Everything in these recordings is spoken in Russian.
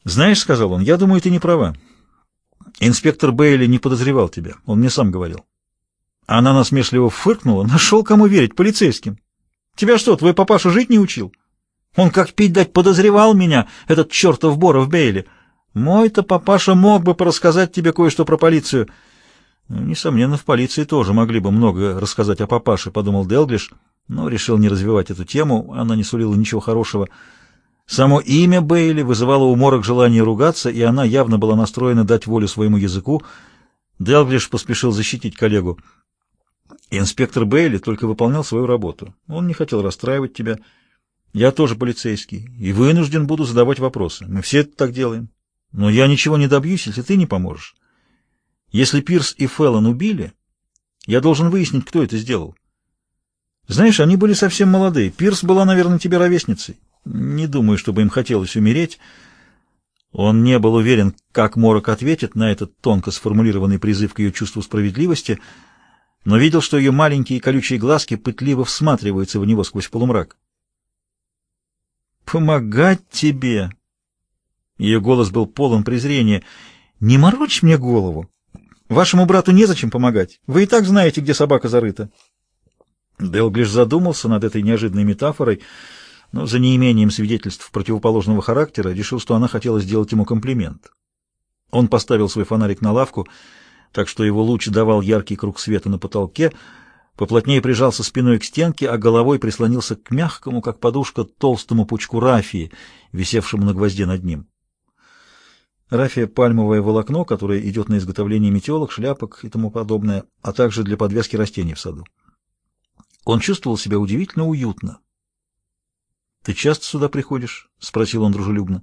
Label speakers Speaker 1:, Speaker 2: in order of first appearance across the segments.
Speaker 1: «Знаешь, — сказал он, — я думаю, ты не права. Инспектор Бейли не подозревал тебя, он мне сам говорил». Она насмешливо фыркнула. «Нашел, кому верить, полицейским. Тебя что, твой папаша жить не учил? Он как пить дать подозревал меня, этот чертов Боров Бейли. Мой-то папаша мог бы порассказать тебе кое-что про полицию». «Ну, несомненно, в полиции тоже могли бы много рассказать о папаше», — подумал Делглиш, но решил не развивать эту тему, она не сулила ничего хорошего. Само имя Бейли вызывало у Морок желание ругаться, и она явно была настроена дать волю своему языку. Делглиш поспешил защитить коллегу. «Инспектор Бейли только выполнял свою работу. Он не хотел расстраивать тебя. Я тоже полицейский, и вынужден буду задавать вопросы. Мы все это так делаем. Но я ничего не добьюсь, если ты не поможешь. Если Пирс и Феллон убили, я должен выяснить, кто это сделал. Знаешь, они были совсем молодые. Пирс была, наверное, тебе ровесницей. Не думаю, чтобы им хотелось умереть». Он не был уверен, как Морок ответит на этот тонко сформулированный призыв к ее чувству справедливости, но видел, что ее маленькие колючие глазки пытливо всматриваются в него сквозь полумрак. «Помогать тебе!» Ее голос был полон презрения. «Не морочь мне голову! Вашему брату незачем помогать. Вы и так знаете, где собака зарыта». Делглиш задумался над этой неожиданной метафорой, но за неимением свидетельств противоположного характера решил, что она хотела сделать ему комплимент. Он поставил свой фонарик на лавку, так что его луч давал яркий круг света на потолке, поплотнее прижался спиной к стенке, а головой прислонился к мягкому, как подушка, толстому пучку рафии, висевшему на гвозде над ним. Рафия — пальмовое волокно, которое идет на изготовление метелок, шляпок и тому подобное, а также для подвязки растений в саду. Он чувствовал себя удивительно уютно. «Ты часто сюда приходишь?» — спросил он дружелюбно.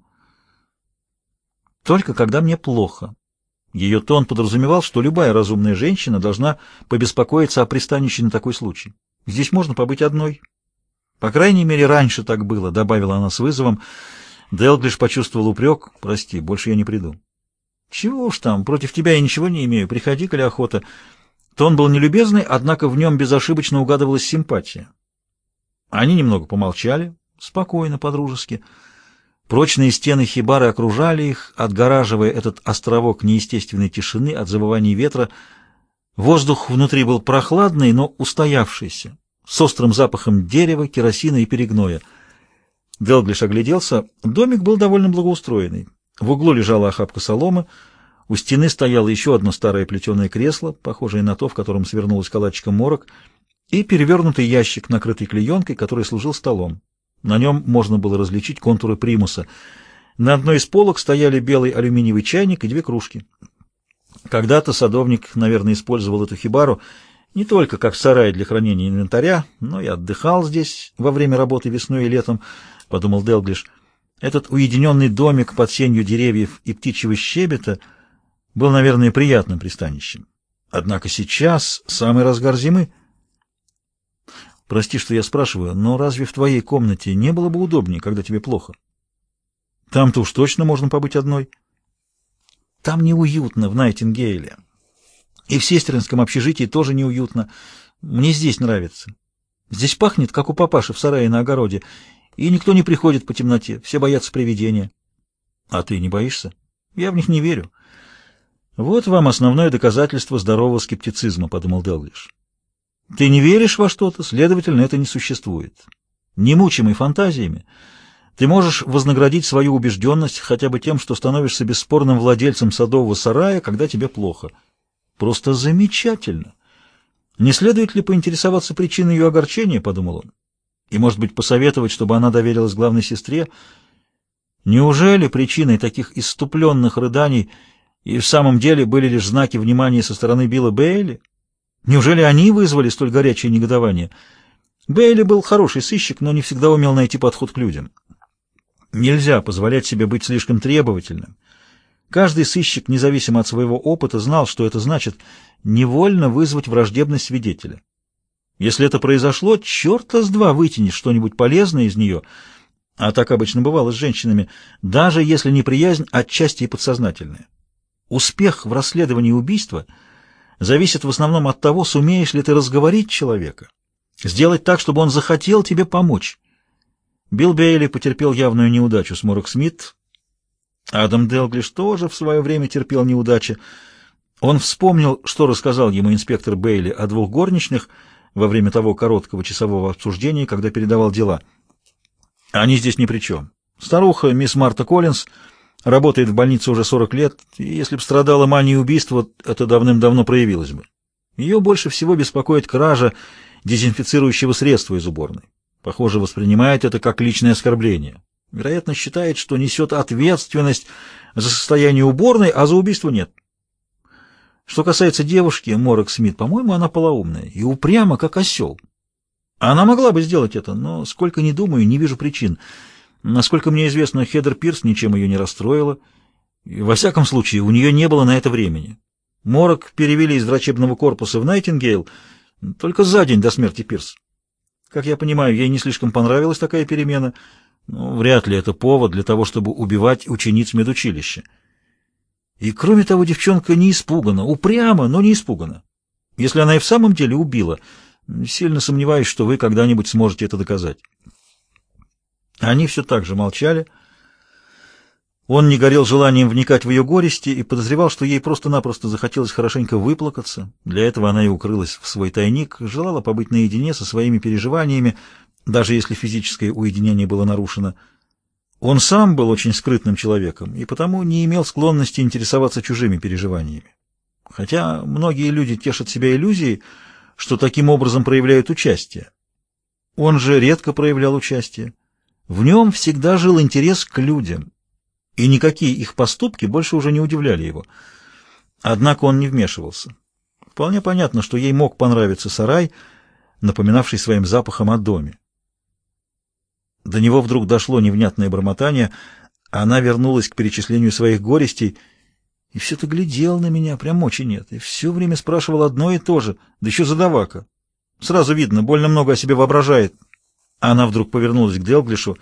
Speaker 1: «Только когда мне плохо». Ее тон подразумевал, что любая разумная женщина должна побеспокоиться о пристанище на такой случай. «Здесь можно побыть одной». «По крайней мере, раньше так было», — добавила она с вызовом. Делглиш почувствовал упрек. «Прости, больше я не приду». «Чего уж там, против тебя я ничего не имею. Приходи, коли охота». Тон был нелюбезный, однако в нем безошибочно угадывалась симпатия. Они немного помолчали, спокойно, по-дружески. Прочные стены хибары окружали их, отгораживая этот островок неестественной тишины от завываний ветра. Воздух внутри был прохладный, но устоявшийся, с острым запахом дерева, керосина и перегноя. Делглиш огляделся. Домик был довольно благоустроенный. В углу лежала охапка соломы, у стены стояло еще одно старое плетеное кресло, похожее на то, в котором свернулась калачиком Морок, и перевернутый ящик, накрытый клеенкой, который служил столом. На нем можно было различить контуры примуса. На одной из полок стояли белый алюминиевый чайник и две кружки. Когда-то садовник, наверное, использовал эту хибару не только как сарай для хранения инвентаря, но и отдыхал здесь во время работы весной и летом, — подумал Делглиш. Этот уединенный домик под сенью деревьев и птичьего щебета был, наверное, приятным пристанищем. Однако сейчас самый разгар зимы. «Прости, что я спрашиваю, но разве в твоей комнате не было бы удобнее, когда тебе плохо? Там-то уж точно можно побыть одной». «Там неуютно, в Найтингейле. И в сестринском общежитии тоже неуютно. Мне здесь нравится. Здесь пахнет, как у папаши в сарае на огороде, и никто не приходит по темноте, все боятся привидения». «А ты не боишься?» «Я в них не верю». «Вот вам основное доказательство здорового скептицизма», — подумал Делглиш. «Ты не веришь во что-то, следовательно, это не существует. Немучимый фантазиями, ты можешь вознаградить свою убежденность хотя бы тем, что становишься бесспорным владельцем садового сарая, когда тебе плохо. Просто замечательно. Не следует ли поинтересоваться причиной ее огорчения, — подумал он, — и, может быть, посоветовать, чтобы она доверилась главной сестре? Неужели причиной таких исступленных рыданий и в самом деле были лишь знаки внимания со стороны Билла Бейли? Неужели они вызвали столь горячее негодование? Бейли был хороший сыщик, но не всегда умел найти подход к людям. Нельзя позволять себе быть слишком требовательным. Каждый сыщик, независимо от своего опыта, знал, что это значит невольно вызвать враждебность свидетеля. Если это произошло, черта с два вытянешь что-нибудь полезное из нее, а так обычно бывало с женщинами, даже если неприязнь отчасти и подсознательная. Успех в расследовании убийства зависит в основном от того, сумеешь ли ты разговорить человека, сделать так, чтобы он захотел тебе помочь. Билл Бейли потерпел явную неудачу с Морок Смит. Адам Делглиш тоже в свое время терпел неудачи. Он вспомнил, что рассказал ему инспектор Бейли о двух горничных во время того короткого часового обсуждения, когда передавал дела. Они здесь ни при чем. Старуха, мисс Марта Коллинз, работает в больнице уже 40 лет, и если бы страдала манией убийства, это давным-давно проявилось бы. Ее больше всего беспокоит кража дезинфицирующего средства из уборной. Похоже, воспринимает это как личное оскорбление. Вероятно, считает, что несет ответственность за состояние уборной, а за убийство нет. Что касается девушки, Морок Смит, по-моему, она полоумная и упряма, как осел. Она могла бы сделать это, но, сколько ни думаю, не вижу причин. Насколько мне известно, Хедер Пирс ничем ее не расстроила. И, во всяком случае, у нее не было на это времени. Морок перевели из врачебного корпуса в Найтингейл только за день до смерти Пирс. Как я понимаю, ей не слишком понравилась такая перемена, но вряд ли это повод для того, чтобы убивать учениц медучилища. И кроме того, девчонка не испугана, упряма, но не испугана. Если она и в самом деле убила, сильно сомневаюсь, что вы когда-нибудь сможете это доказать. Они все так же молчали. Он не горел желанием вникать в ее горести и подозревал, что ей просто-напросто захотелось хорошенько выплакаться. Для этого она и укрылась в свой тайник, желала побыть наедине со своими переживаниями, даже если физическое уединение было нарушено. Он сам был очень скрытным человеком и потому не имел склонности интересоваться чужими переживаниями. Хотя многие люди тешат себя иллюзией, что таким образом проявляют участие. Он же редко проявлял участие. В нем всегда жил интерес к людям, и никакие их поступки больше уже не удивляли его. Однако он не вмешивался. Вполне понятно, что ей мог понравиться сарай, напоминавший своим запахом о доме. До него вдруг дошло невнятное бормотание, она вернулась к перечислению своих горестей, и все-то глядел на меня, прям мочи нет, и все время спрашивал одно и то же, да еще задавака. Сразу видно, больно много о себе воображает. Она вдруг повернулась к Делглишу.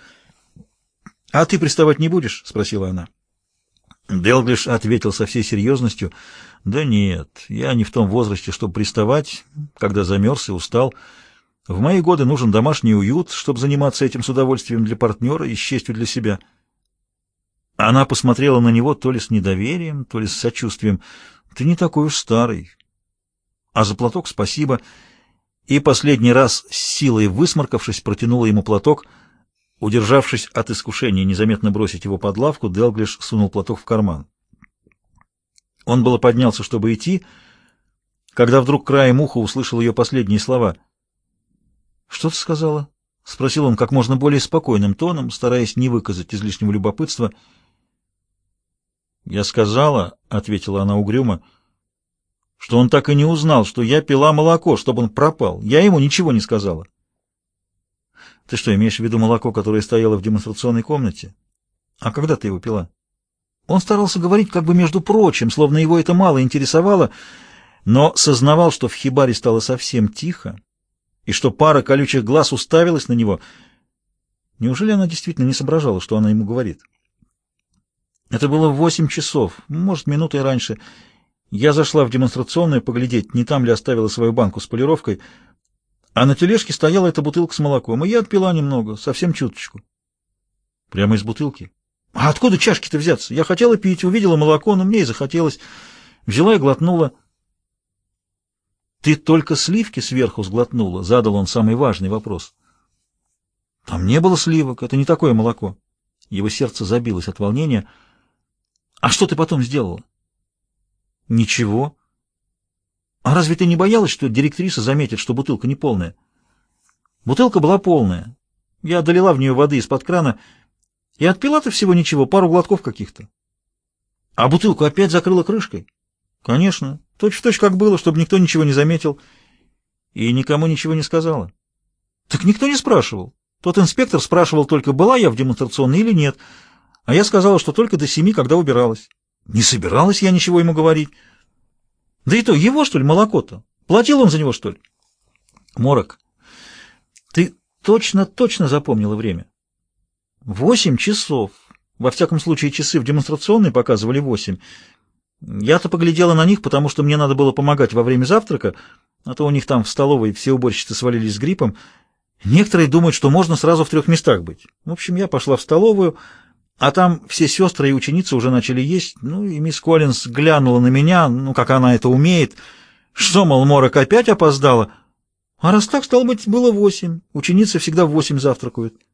Speaker 1: «А ты приставать не будешь?» — спросила она. Делглиш ответил со всей серьезностью. «Да нет, я не в том возрасте, чтобы приставать, когда замерз и устал. В мои годы нужен домашний уют, чтобы заниматься этим с удовольствием для партнера и с честью для себя». Она посмотрела на него то ли с недоверием, то ли с сочувствием. «Ты не такой уж старый. А за платок спасибо». И последний раз, с силой высморкавшись, протянула ему платок. Удержавшись от искушения незаметно бросить его под лавку, Делглиш сунул платок в карман. Он было поднялся, чтобы идти, когда вдруг краем уха услышал ее последние слова. «Что ты сказала?» — спросил он как можно более спокойным тоном, стараясь не выказать излишнего любопытства. «Я сказала, — ответила она угрюмо, — что он так и не узнал, что я пила молоко, чтобы он пропал. Я ему ничего не сказала». «Ты что, имеешь в виду молоко, которое стояло в демонстрационной комнате? А когда ты его пила?» Он старался говорить как бы между прочим, словно его это мало интересовало, но сознавал, что в хибаре стало совсем тихо, и что пара колючих глаз уставилась на него. Неужели она действительно не соображала, что она ему говорит? Это было в 8 часов, может, минутой раньше. Я зашла в демонстрационную поглядеть, не там ли оставила свою банку с полировкой, а на тележке стояла эта бутылка с молоком, и я отпила немного, совсем чуточку. Прямо из бутылки? А откуда чашки-то взяться? Я хотела пить, увидела молоко, но мне и захотелось. Взяла и глотнула. «Ты только сливки сверху сглотнула?» — задал он самый важный вопрос. «Там не было сливок, это не такое молоко». Его сердце забилось от волнения. «А что ты потом сделала?» «Ничего». «А разве ты не боялась, что директриса заметит, что бутылка не полная?» «Бутылка была полная. Я долила в нее воды из-под крана, и отпила-то всего ничего, пару глотков каких-то». «А бутылку опять закрыла крышкой?» «Конечно, точь-в-точь как было, чтобы никто ничего не заметил». «И никому ничего не сказала?» «Так никто не спрашивал. Тот инспектор спрашивал только, была я в демонстрационной или нет, а я сказала, что только до 7, когда убиралась». «Не собиралась я ничего ему говорить». «Да и то, его, что ли, молоко-то? Платил он за него, что ли?» «Морок, ты точно запомнила время?» 8 часов. Во всяком случае, часы в демонстрационной показывали 8. Я-то поглядела на них, потому что мне надо было помогать во время завтрака, а то у них там в столовой все уборщицы свалились с гриппом. Некоторые думают, что можно сразу в 3 местах быть. В общем, я пошла в столовую, А там все сестры и ученицы уже начали есть, ну и мисс Коллинз глянула на меня, ну как она это умеет. Что, мол, Морок опять опоздала? А раз так, стало быть, было 8. Ученицы всегда в 8 завтракают.